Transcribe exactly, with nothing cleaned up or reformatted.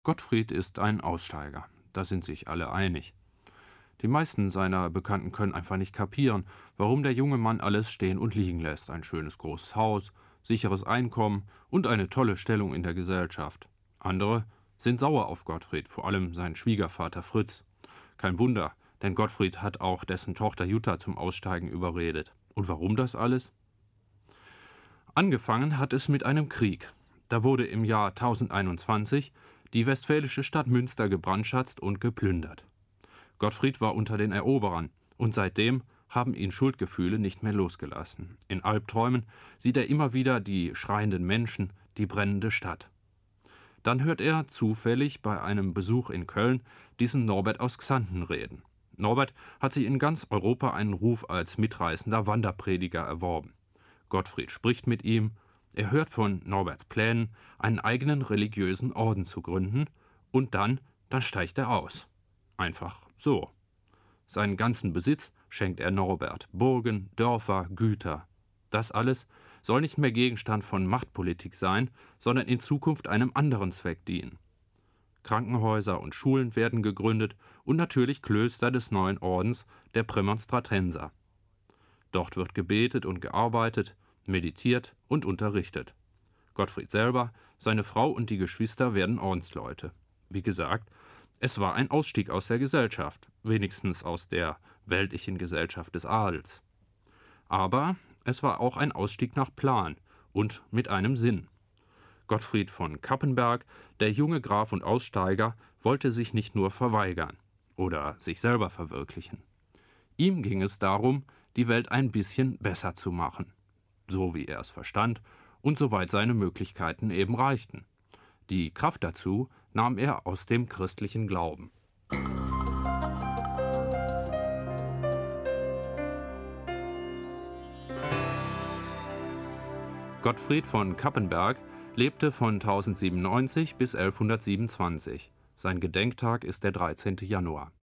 Gottfried ist ein Aussteiger, da sind sich alle einig. Die meisten seiner Bekannten können einfach nicht kapieren, warum der junge Mann alles stehen und liegen lässt. Ein schönes großes Haus, sicheres Einkommen und eine tolle Stellung in der Gesellschaft. Andere sind sauer auf Gottfried, vor allem sein Schwiegervater Fritz. Kein Wunder, denn Gottfried hat auch dessen Tochter Jutta zum Aussteigen überredet. Und warum das alles? Angefangen hat es mit einem Krieg. Da wurde im Jahr tausendeinundzwanzig die westfälische Stadt Münster gebrandschatzt und geplündert. Gottfried war unter den Eroberern und seitdem haben ihn Schuldgefühle nicht mehr losgelassen. In Albträumen sieht er immer wieder die schreienden Menschen, die brennende Stadt. Dann hört er zufällig bei einem Besuch in Köln diesen Norbert aus Xanten reden. Norbert hat sich in ganz Europa einen Ruf als mitreißender Wanderprediger erworben. Gottfried spricht mit ihm, er hört von Norberts Plänen, einen eigenen religiösen Orden zu gründen, und dann, dann steigt er aus. Einfach so. Seinen ganzen Besitz schenkt er Norbert, Burgen, Dörfer, Güter. Das alles soll nicht mehr Gegenstand von Machtpolitik sein, sondern in Zukunft einem anderen Zweck dienen. Krankenhäuser und Schulen werden gegründet und natürlich Klöster des neuen Ordens der Prämonstratenser. Dort wird gebetet und gearbeitet, meditiert und unterrichtet. Gottfried selber, seine Frau und die Geschwister werden Ordensleute. Wie gesagt, es war ein Ausstieg aus der Gesellschaft, wenigstens aus der weltlichen Gesellschaft des Adels. Aber es war auch ein Ausstieg nach Plan und mit einem Sinn. Gottfried von Cappenberg, der junge Graf und Aussteiger, wollte sich nicht nur verweigern oder sich selber verwirklichen. Ihm ging es darum, die Welt ein bisschen besser zu machen, so wie er es verstand und soweit seine Möglichkeiten eben reichten. Die Kraft dazu nahm er aus dem christlichen Glauben. Gottfried von Cappenberg lebte von tausendsiebenundneunzig bis elfhundertsiebenundzwanzig. Sein Gedenktag ist der dreizehnte Januar.